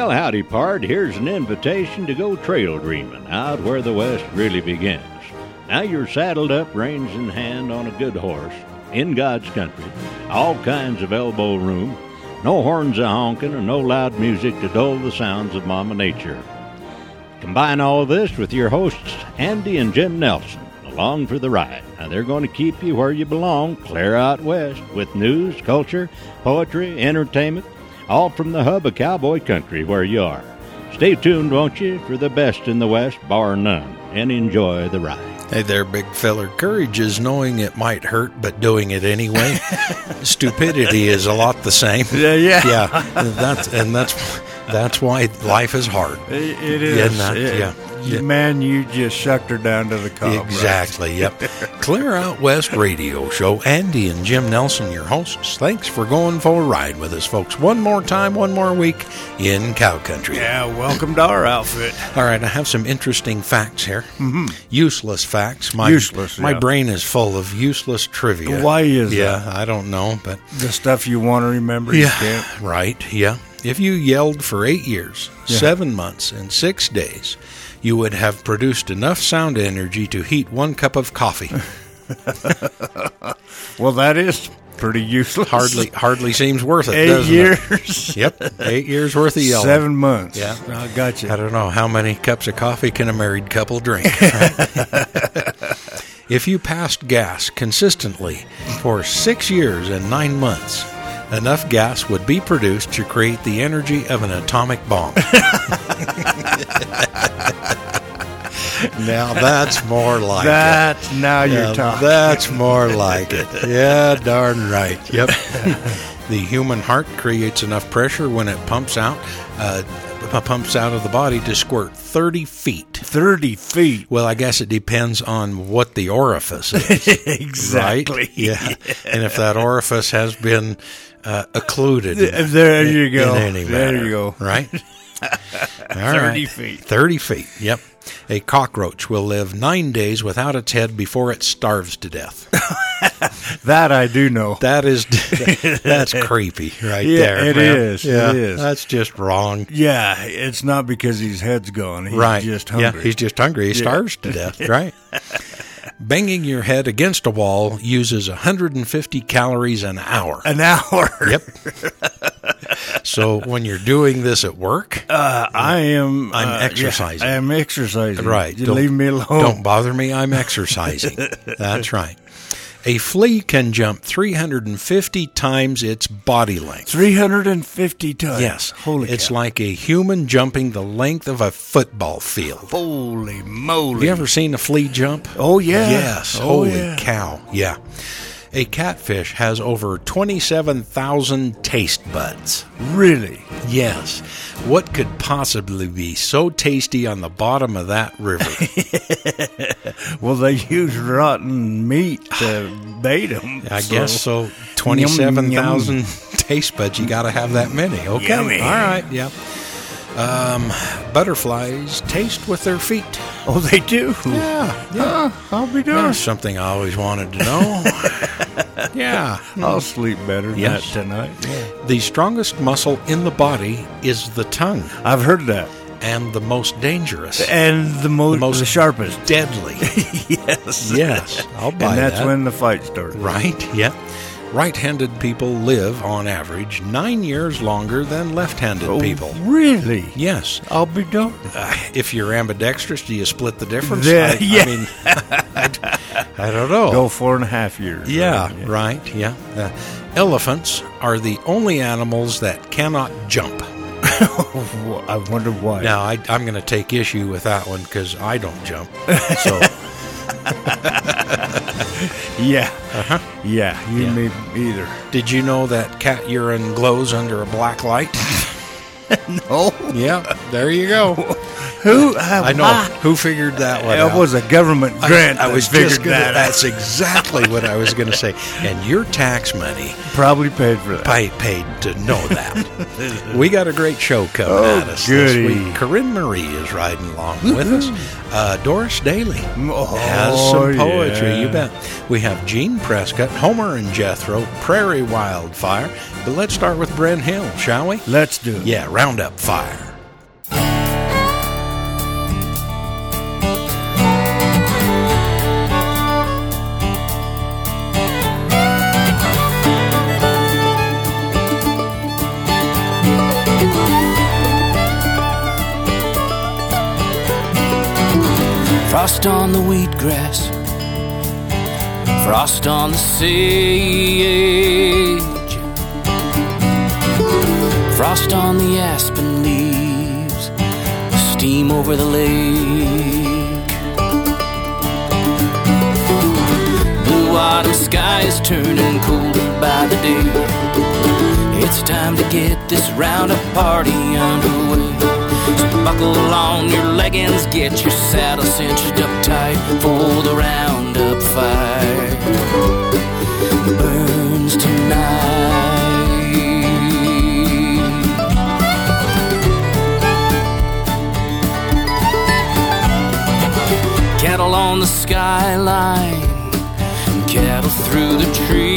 Well, howdy, pard. Here's an invitation to go trail dreaming out where the West really begins. Now you're saddled up, reins in hand, on a good horse, in God's country, all kinds of elbow room, no horns a-honking and no loud music to dull the sounds of Mama Nature. Combine all this with your hosts, Andy and Jim Nelson, along for the ride. Now they're going to keep you where you belong, clear out west, with news, culture, poetry, entertainment, all from the hub of cowboy country where you are. Stay tuned, won't you, for the best in the West, bar none, and enjoy the ride. Hey there, big feller. Courage is knowing it might hurt, but doing it anyway. Stupidity is a lot the same. Yeah. That's why life is hard. It is. Yeah. Man, you just shucked her down to the cob. Exactly, right? Yep. Clear Out West Radio Show. Andy and Jim Nelson, your hosts. Thanks for going for a ride with us, folks. One more time, one more week in cow country. Yeah, welcome to our outfit. All right, I have some interesting facts here. Mm-hmm. Useless facts. My brain is full of useless trivia. Why is that? Yeah, I don't know, but... The stuff you want to remember, you can't. Right, yeah. If you yelled for 8 years, 7 months, and 6 days... you would have produced enough sound energy to heat 1 cup of coffee. Well, that is pretty useless. Hardly seems worth it, 8 years? Yep, 8 years worth of yelling. 7 months. Yeah. I got you. I don't know, how many cups of coffee can a married couple drink? Right? If you passed gas consistently for 6 years and 9 months, enough gas would be produced to create the energy of an atomic bomb. Now that's more like it. Now you're talking. That's more like it. Yeah, darn right. Yep. The human heart creates enough pressure when it pumps out of the body to squirt 30 feet. 30 feet? Well, I guess it depends on what the orifice is. Exactly. Right? Yeah. And if that orifice has been occluded. There you go. In any manner, there you go. Right? 30 feet. 30 feet, yep. A cockroach will live 9 days without its head before it starves to death. That I do know. That's creepy right there. It is. Yeah, it is. That's just wrong. Yeah, it's not because his head's gone. He's just hungry. Yeah, he's just hungry. He starves to death, right? Banging your head against a wall uses 150 calories an hour. An hour? Yep. So when you're doing this at work, I'm exercising. I am exercising. Right. You leave me alone. Don't bother me. I'm exercising. That's right. A flea can jump 350 times its body length. 350 times? Yes. Holy It's cow. like a human jumping the length of a football field. Holy moly. Have you ever seen a flea jump? Oh, yeah. Yes. Oh, Holy yeah. cow. Yeah. A catfish has over 27,000 taste buds. Really? Yes. What could possibly be so tasty on the bottom of that river? Well, they use rotten meat to bait them. I guess so. 27,000 taste buds. You got to have that many. Okay. Yummy. All right. Yeah. Butterflies taste with their feet. Oh, they do? Yeah. I'll be doing That's something I always wanted to know. Yeah. I'll sleep better than that tonight. Yeah. The strongest muscle in the body is the tongue. I've heard that. And the most dangerous. And the sharpest. Deadly. Yes. I'll buy And that's that. when the fight started. Right. Yeah. Right-handed people live, on average, 9 years longer than left-handed people. Really? Yes. I'll be darned. If you're ambidextrous, do you split the difference? Yeah. I mean, I don't know. Go 4.5 years. Yeah, right. Yeah. Elephants are the only animals that cannot jump. I wonder why. Now, I'm going to take issue with that one because I don't jump. So... Yeah. Yeah, me either. Did you know that cat urine glows under a black light? No. Yeah, there you go. I know. Who figured that one out? It was a government grant. I was figured just that. That's exactly what I was going to say. And your tax money probably paid for that. Paid to know that. We got a great show coming at us this week. Corinne Marie is riding along with us. Doris Daly has some poetry. Yeah. You bet. We have Gene Prescott, Homer and Jethro, Prairie Wildfire. But let's start with Brent Hill, shall we? Let's do it. Yeah, Roundup Fire. Frost on the wheatgrass, frost on the sage, frost on the aspen leaves, steam over the lake. Blue autumn sky is turning colder by the day. It's time to get this roundup party underway. So buckle on your leggings, get your saddle cinched up tight for the roundup fire burns tonight. Cattle on the skyline, cattle through the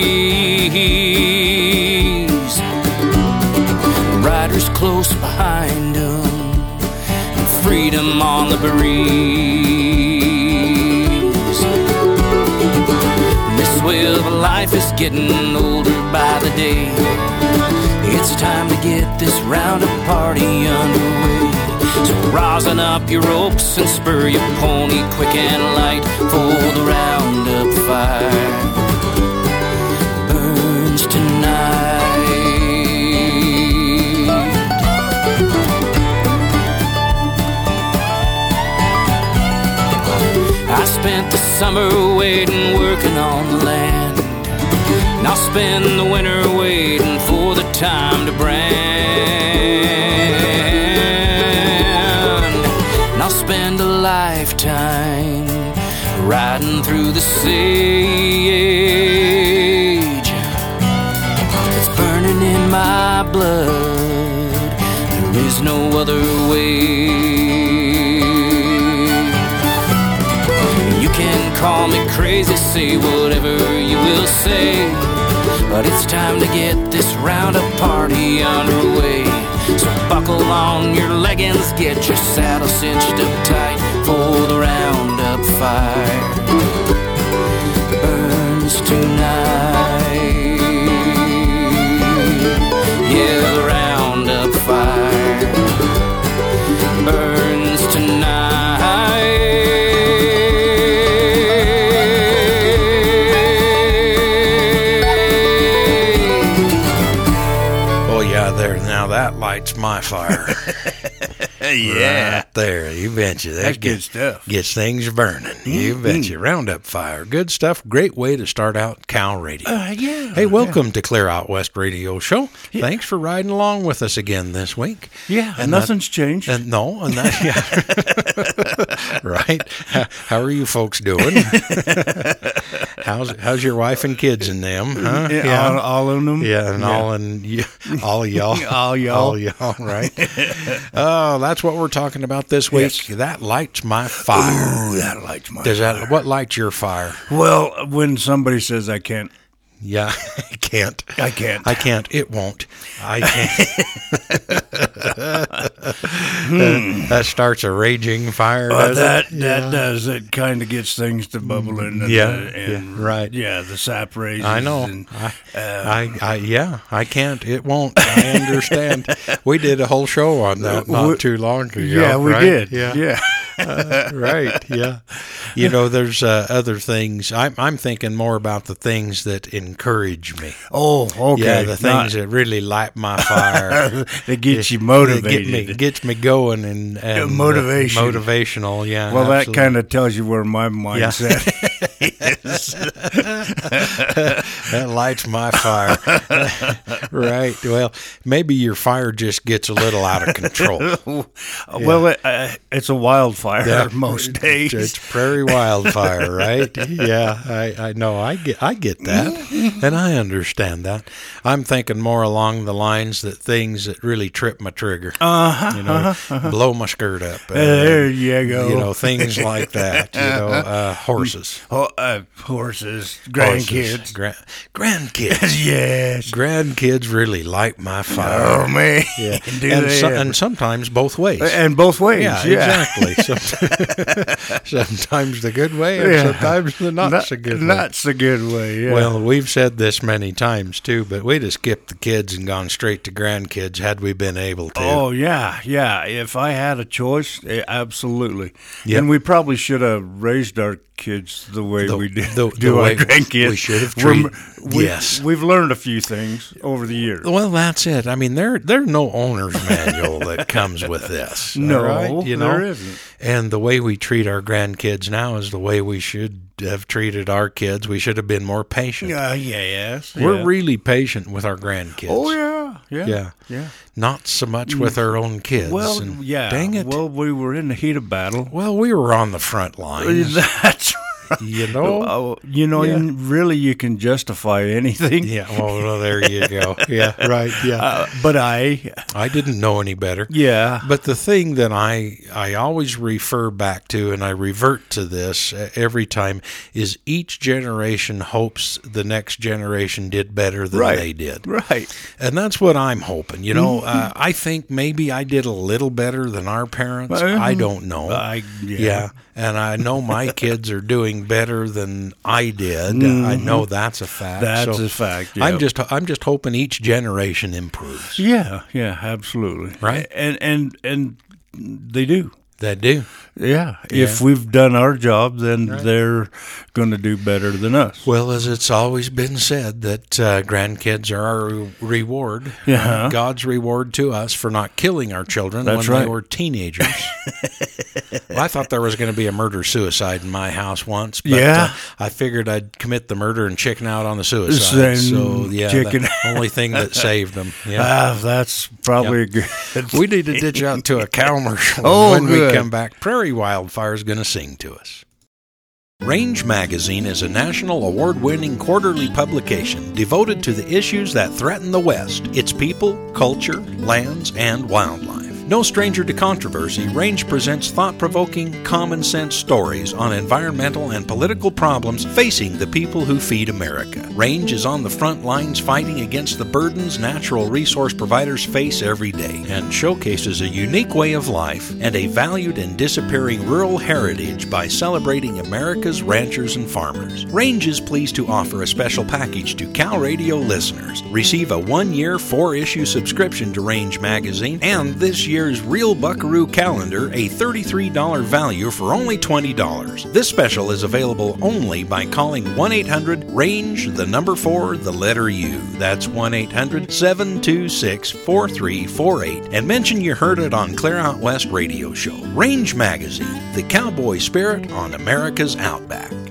trees, riders close behind them, freedom on the breeze. This way of life is getting older by the day. It's time to get this roundup party underway. So rosin up your ropes and spur your pony quick and light, for the roundup fire burns tonight. I spent the summer waiting, working on the land, and I'll spend the winter waiting for the time to brand. And I'll spend a lifetime riding through the sage. It's burning in my blood, there is no other way. Call me crazy, say whatever you will say, but it's time to get this roundup party underway. So buckle on your leggings, get your saddle cinched up tight, for the roundup fire burns tonight. Yeah, the roundup fire burns tonight. That lights my fire. Yeah. Right there. You betcha. That's good stuff. Gets things burning. You betcha. Roundup fire. Good stuff. Great way to start out Cow Radio. Yeah. Hey, welcome to Clear Out West Radio Show. Yeah. Thanks for riding along with us again this week. Yeah, and nothing's changed. And no, and that, yeah. Right. How are you folks doing? How's your wife and kids and them? Huh? Yeah, all of them. Yeah, and all in all y'all. All y'all. All y'all, right? Oh, that's what we're talking about this week. Yes. That lights my fire. Ooh, that lights my fire. What lights your fire? Well, when somebody says I can't. Yeah, I can't. I can't. I can't. It won't. I can't. That starts a raging fire. That does. It kind of gets things to bubbling. And right. Yeah, the sap raises. I know. And, I can't. It won't. I understand. We did a whole show on that not too long ago. Yeah, we did. Yeah. Right. Yeah. You know, there's other things. I'm thinking more about the things that encourage me. Oh, okay. Yeah, the things that really light my fire. That get you motivated. Gets me going and motivation. Motivational, yeah. Well, absolutely. That kind of tells you where my mindset is. That lights my fire. Right. Well, maybe your fire just gets a little out of control. Well, it's a wildfire most days. It's prairie wildfire, right? Yeah, I know. I get that. And I understand that. I'm thinking more along the lines that things that really trip my trigger. Blow my skirt up. There you go. Things like that. Horses. Oh, Well, horses, grandkids. Grandkids. Yes. Grandkids really light my fire. Oh, man. Yeah. Do and, they ever. and sometimes both ways. And both ways. Yeah, exactly. Sometimes the good way and Yeah. sometimes the not so good way. Not so good way, yeah. Well, we've said this many times, too, but we'd have skipped the kids and gone straight to grandkids had we been able to. Oh, yeah. If I had a choice, absolutely. Yep. And we probably should have raised our kids the way we did the our way grandkids. we should have treated. Yes. We've learned a few things over the years. Well, that's it. I mean, there's no owner's manual that comes with this. No, right? there isn't. And the way we treat our grandkids now is the way we should have treated our kids. We should have been more patient. Yes. We're really patient with our grandkids. Oh, yeah. Not so much with our own kids. Well, and yeah. Dang it. Well, we were in the heat of battle. Well, we were on the front lines. That's right. You know? Yeah. Really, you can justify anything. Yeah, well, there you go. Yeah, right, yeah. But I didn't know any better. Yeah. But the thing that I always refer back to, and I revert to this every time, is each generation hopes the next generation did better than they did. Right. And that's what I'm hoping. You know, I think maybe I did a little better than our parents. I don't know. Yeah. And I know my kids are doing better than I did. I know that's a fact. That's a fact. Yeah. I'm just hoping each generation improves. Yeah, absolutely. Right? And they do. They do. Yeah. If we've done our job, then they're going to do better than us. Well, as it's always been said, that grandkids are our reward, God's reward to us for not killing our children when they were teenagers. Well, I thought there was going to be a murder-suicide in my house once, but I figured I'd commit the murder and chicken out on the suicide. So, the only thing that saved them. Yeah. That's probably good. We need to ditch out to a commercial. When we come back, Prairie Wildfire is going to sing to us. Range Magazine is a national award-winning quarterly publication devoted to the issues that threaten the West, its people, culture, lands, and wildlife. No stranger to controversy, Range presents thought-provoking, common-sense stories on environmental and political problems facing the people who feed America. Range is on the front lines fighting against the burdens natural resource providers face every day and showcases a unique way of life and a valued and disappearing rural heritage by celebrating America's ranchers and farmers. Range is pleased to offer a special package to Cal Radio listeners. Receive a 1-year, 4-issue subscription to Range Magazine and this year's Real Buckaroo calendar, a $33 value for only $20. This special is available only by calling 1-800-RANGE, the number 4, the letter U. That's 1-800-726-4348. And mention you heard it on Clear Out West Radio Show. Range Magazine, the cowboy spirit on America's Outback.